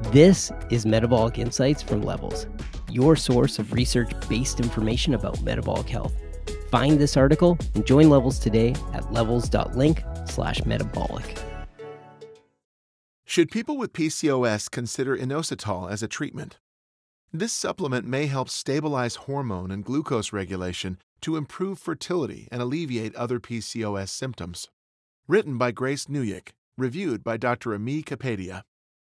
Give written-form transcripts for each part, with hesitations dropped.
This is Metabolic Insights from Levels, your source of research-based information about metabolic health. Find this article and join Levels today at levels.link/metabolic. Should people with PCOS consider inositol as a treatment? This supplement may help stabilize hormone and glucose regulation to improve fertility and alleviate other PCOS symptoms. Written by Grace Nuyik, reviewed by Dr. Ami Kapadia.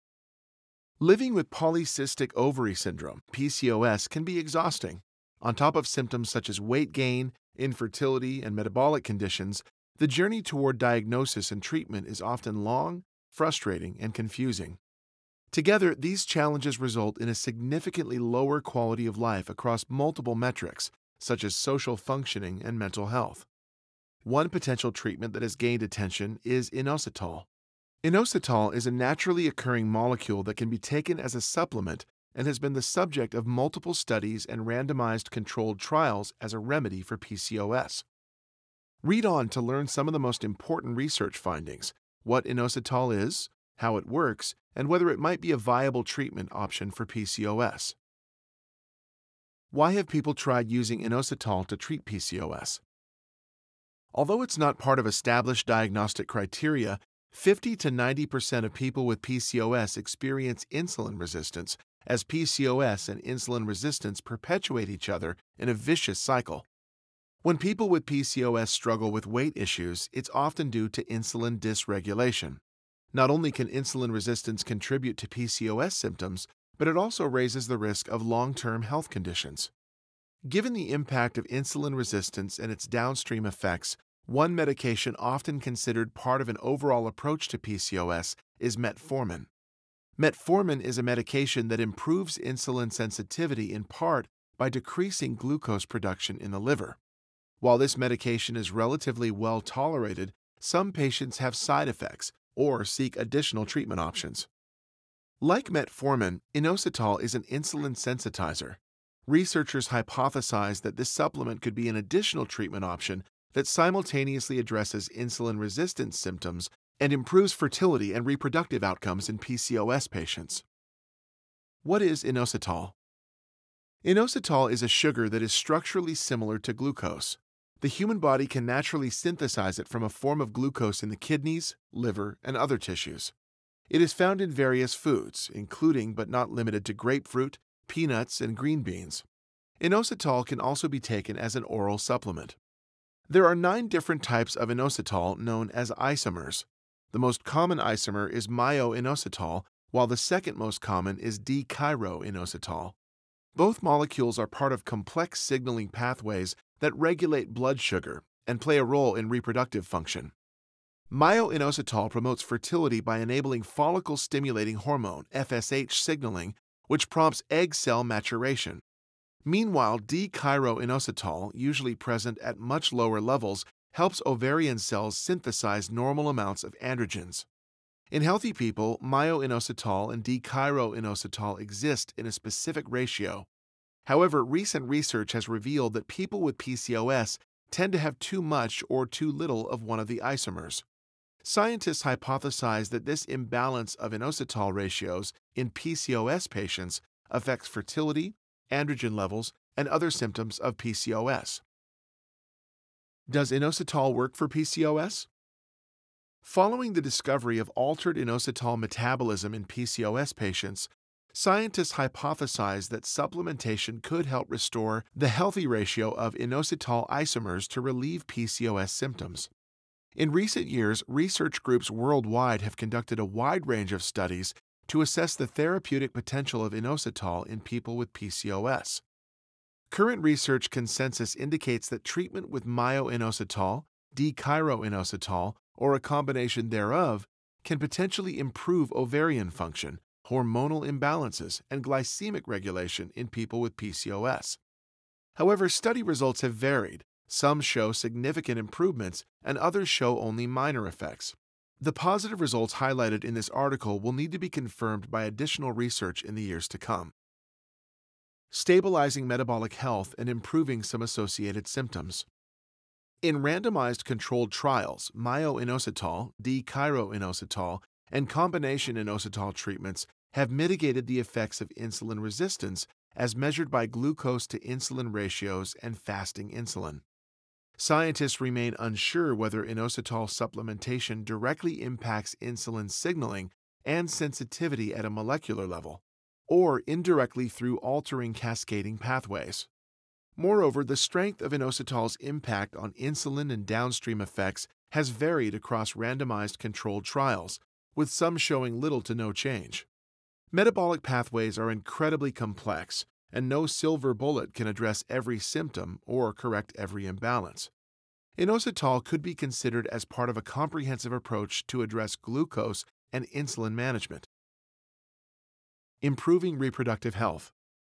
Living with polycystic ovary syndrome, PCOS, can be exhausting. On top of symptoms such as weight gain, infertility, and metabolic conditions, the journey toward diagnosis and treatment is often long, frustrating, and confusing. Together, these challenges result in a significantly lower quality of life across multiple metrics, such as social functioning and mental health. One potential treatment that has gained attention is inositol. Inositol is a naturally occurring molecule that can be taken as a supplement and has been the subject of multiple studies and randomized controlled trials as a remedy for PCOS. Read on to learn some of the most important research findings, what inositol is, how it works, and whether it might be a viable treatment option for PCOS. Why have people tried using inositol to treat PCOS? Although it's not part of established diagnostic criteria, 50 to 90% of people with PCOS experience insulin resistance, as PCOS and insulin resistance perpetuate each other in a vicious cycle. When people with PCOS struggle with weight issues, it's often due to insulin dysregulation. Not only can insulin resistance contribute to PCOS symptoms, but it also raises the risk of long-term health conditions. Given the impact of insulin resistance and its downstream effects, one medication often considered part of an overall approach to PCOS is metformin. Metformin is a medication that improves insulin sensitivity in part by decreasing glucose production in the liver. While this medication is relatively well tolerated, some patients have side effects or seek additional treatment options. Like metformin, inositol is an insulin sensitizer. Researchers hypothesize that this supplement could be an additional treatment option that simultaneously addresses insulin resistance symptoms and improves fertility and reproductive outcomes in PCOS patients. What is inositol? Inositol is a sugar that is structurally similar to glucose. The human body can naturally synthesize it from a form of glucose in the kidneys, liver, and other tissues. It is found in various foods, including but not limited to grapefruit, peanuts, and green beans. Inositol can also be taken as an oral supplement. There are 9 different types of inositol known as isomers. The most common isomer is myo-inositol, while the second most common is D-chiro-inositol. Both molecules are part of complex signaling pathways that regulate blood sugar and play a role in reproductive function. Myo-inositol promotes fertility by enabling follicle-stimulating hormone, FSH, signaling, which prompts egg cell maturation. Meanwhile, D-chiro-inositol, usually present at much lower levels, helps ovarian cells synthesize normal amounts of androgens. In healthy people, myo-inositol and D-chiro-inositol exist in a specific ratio. However, recent research has revealed that people with PCOS tend to have too much or too little of one of the isomers. Scientists hypothesize that this imbalance of inositol ratios in PCOS patients affects fertility, androgen levels, and other symptoms of PCOS. Does inositol work for PCOS? Following the discovery of altered inositol metabolism in PCOS patients, scientists hypothesized that supplementation could help restore the healthy ratio of inositol isomers to relieve PCOS symptoms. In recent years, research groups worldwide have conducted a wide range of studies to assess the therapeutic potential of inositol in people with PCOS. Current research consensus indicates that treatment with myo-inositol, D-chiro-inositol, or a combination thereof can potentially improve ovarian function, hormonal imbalances, and glycemic regulation in people with PCOS. However, study results have varied. Some show significant improvements, and others show only minor effects. The positive results highlighted in this article will need to be confirmed by additional research in the years to come. Stabilizing metabolic health and improving some associated symptoms. In randomized controlled trials, myo-inositol, D-chiro-inositol, and combination inositol treatments have mitigated the effects of insulin resistance as measured by glucose to insulin ratios and fasting insulin. Scientists remain unsure whether inositol supplementation directly impacts insulin signaling and sensitivity at a molecular level, or indirectly through altering cascading pathways. Moreover, the strength of inositol's impact on insulin and downstream effects has varied across randomized controlled trials, with some showing little to no change. Metabolic pathways are incredibly complex, and no silver bullet can address every symptom or correct every imbalance. Inositol could be considered as part of a comprehensive approach to address glucose and insulin management. Improving reproductive health.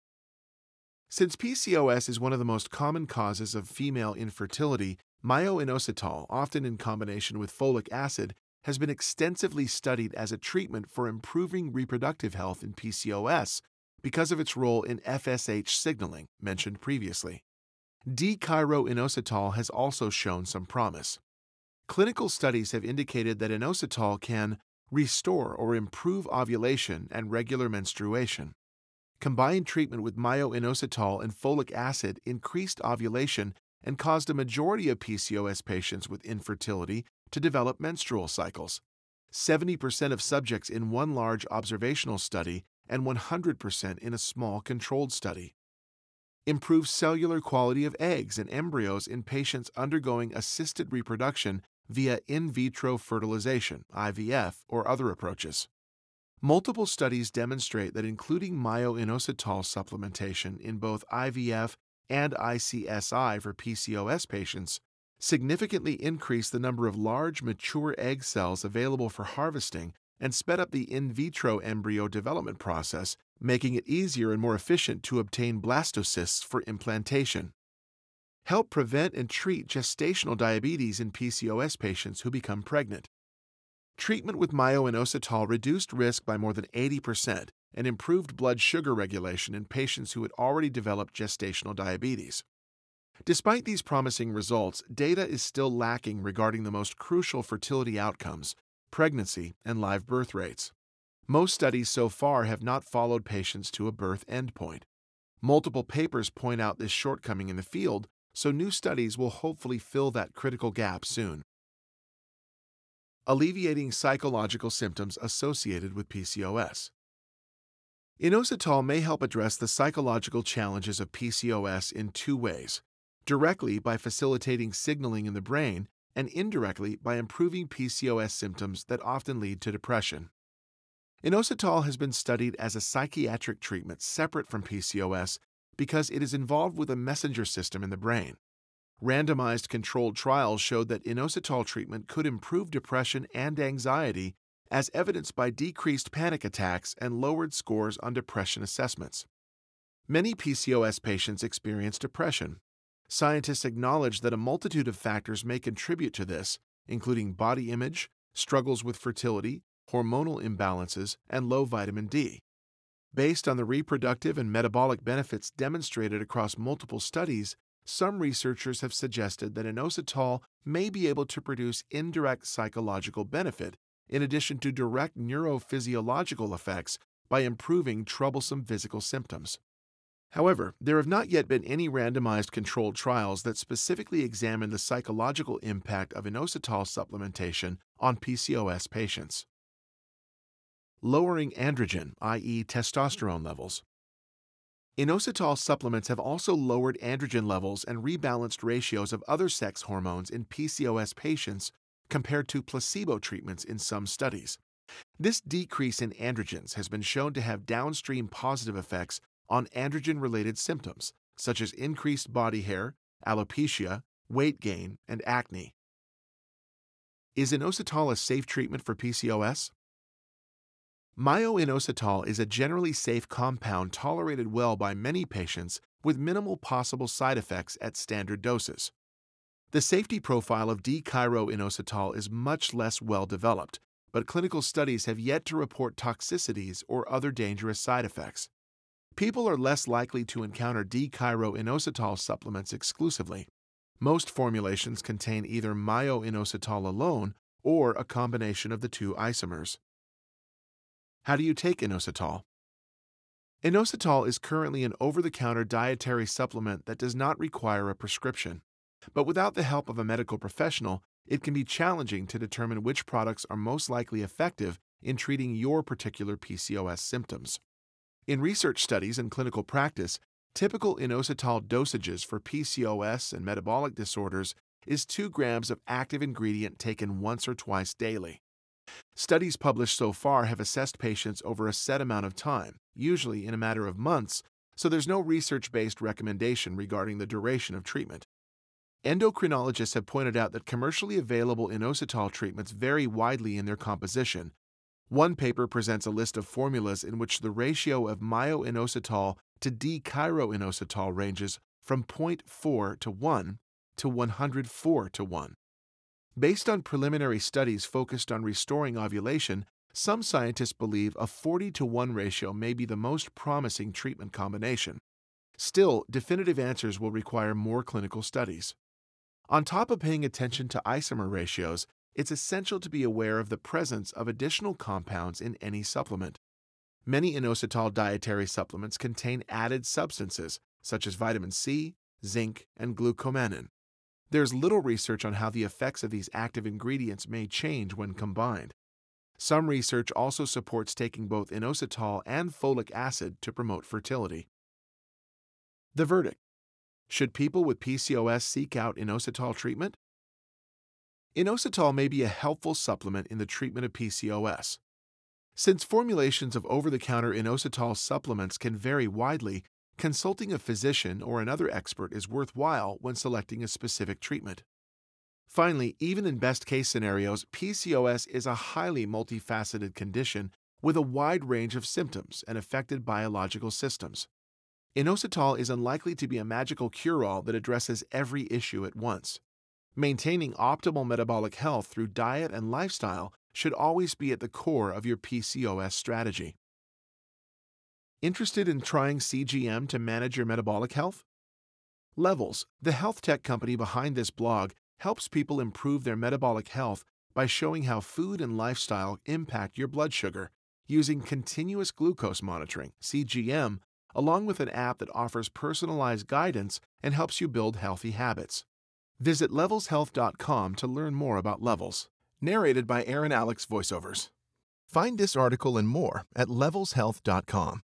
Since PCOS is one of the most common causes of female infertility, myo-inositol, often in combination with folic acid, has been extensively studied as a treatment for improving reproductive health in PCOS because of its role in FSH signaling, mentioned previously. D-chiro-inositol has also shown some promise. Clinical studies have indicated that inositol can restore or improve ovulation and regular menstruation. Combined treatment with myo-inositol and folic acid increased ovulation and caused a majority of PCOS patients with infertility to develop menstrual cycles. 70% of subjects in one large observational study and 100% in a small controlled study. Improves cellular quality of eggs and embryos in patients undergoing assisted reproduction via in vitro fertilization, IVF, or other approaches. Multiple studies demonstrate that including myo-inositol supplementation in both IVF and ICSI for PCOS patients significantly increased the number of large mature egg cells available for harvesting and sped up the in vitro embryo development process, making it easier and more efficient to obtain blastocysts for implantation. Help prevent and treat gestational diabetes in PCOS patients who become pregnant. Treatment with myo-inositol reduced risk by more than 80% and improved blood sugar regulation in patients who had already developed gestational diabetes. Despite these promising results, data is still lacking regarding the most crucial fertility outcomes, pregnancy and live birth rates. Most studies so far have not followed patients to a birth endpoint. Multiple papers point out this shortcoming in the field, so new studies will hopefully fill that critical gap soon. Alleviating psychological symptoms associated with PCOS. Inositol may help address the psychological challenges of PCOS in two ways: directly by facilitating signaling in the brain, and indirectly by improving PCOS symptoms that often lead to depression. Inositol has been studied as a psychiatric treatment separate from PCOS because it is involved with a messenger system in the brain. Randomized controlled trials showed that inositol treatment could improve depression and anxiety, as evidenced by decreased panic attacks and lowered scores on depression assessments. Many PCOS patients experience depression. Scientists acknowledge that a multitude of factors may contribute to this, including body image, struggles with fertility, hormonal imbalances, and low vitamin D. Based on the reproductive and metabolic benefits demonstrated across multiple studies, some researchers have suggested that inositol may be able to produce indirect psychological benefit in addition to direct neurophysiological effects by improving troublesome physical symptoms. However, there have not yet been any randomized controlled trials that specifically examine the psychological impact of inositol supplementation on PCOS patients. Lowering androgen, i.e. testosterone levels. Inositol supplements have also lowered androgen levels and rebalanced ratios of other sex hormones in PCOS patients compared to placebo treatments in some studies. This decrease in androgens has been shown to have downstream positive effects on androgen-related symptoms, such as increased body hair, alopecia, weight gain, and acne. Is inositol a safe treatment for PCOS? Myo-inositol is a generally safe compound tolerated well by many patients with minimal possible side effects at standard doses. The safety profile of D-chiro-inositol is much less well developed, but clinical studies have yet to report toxicities or other dangerous side effects. People are less likely to encounter D-chiro-inositol supplements exclusively. Most formulations contain either myo-inositol alone or a combination of the two isomers. How do you take inositol? Inositol is currently an over-the-counter dietary supplement that does not require a prescription. But without the help of a medical professional, it can be challenging to determine which products are most likely effective in treating your particular PCOS symptoms. In research studies and clinical practice, typical inositol dosages for PCOS and metabolic disorders is 2 grams of active ingredient taken once or twice daily. Studies published so far have assessed patients over a set amount of time, usually in a matter of months, so there's no research-based recommendation regarding the duration of treatment. Endocrinologists have pointed out that commercially available inositol treatments vary widely in their composition. One paper presents a list of formulas in which the ratio of myo-inositol to D-chiroinositol ranges from 0.4 to 1 to 104 to 1. Based on preliminary studies focused on restoring ovulation, some scientists believe a 40 to 1 ratio may be the most promising treatment combination. Still, definitive answers will require more clinical studies. On top of paying attention to isomer ratios, it's essential to be aware of the presence of additional compounds in any supplement. Many inositol dietary supplements contain added substances, such as vitamin C, zinc, and glucomannan. There's little research on how the effects of these active ingredients may change when combined. Some research also supports taking both inositol and folic acid to promote fertility. The verdict: should people with PCOS seek out inositol treatment? Inositol may be a helpful supplement in the treatment of PCOS. Since formulations of over-the-counter inositol supplements can vary widely, consulting a physician or another expert is worthwhile when selecting a specific treatment. Finally, even in best-case scenarios, PCOS is a highly multifaceted condition with a wide range of symptoms and affected biological systems. Inositol is unlikely to be a magical cure-all that addresses every issue at once. Maintaining optimal metabolic health through diet and lifestyle should always be at the core of your PCOS strategy. Interested in trying CGM to manage your metabolic health? Levels, the health tech company behind this blog, helps people improve their metabolic health by showing how food and lifestyle impact your blood sugar using continuous glucose monitoring, CGM, along with an app that offers personalized guidance and helps you build healthy habits. Visit levelshealth.com to learn more about Levels. Narrated by Aaron Alex Voiceovers. Find this article and more at levelshealth.com.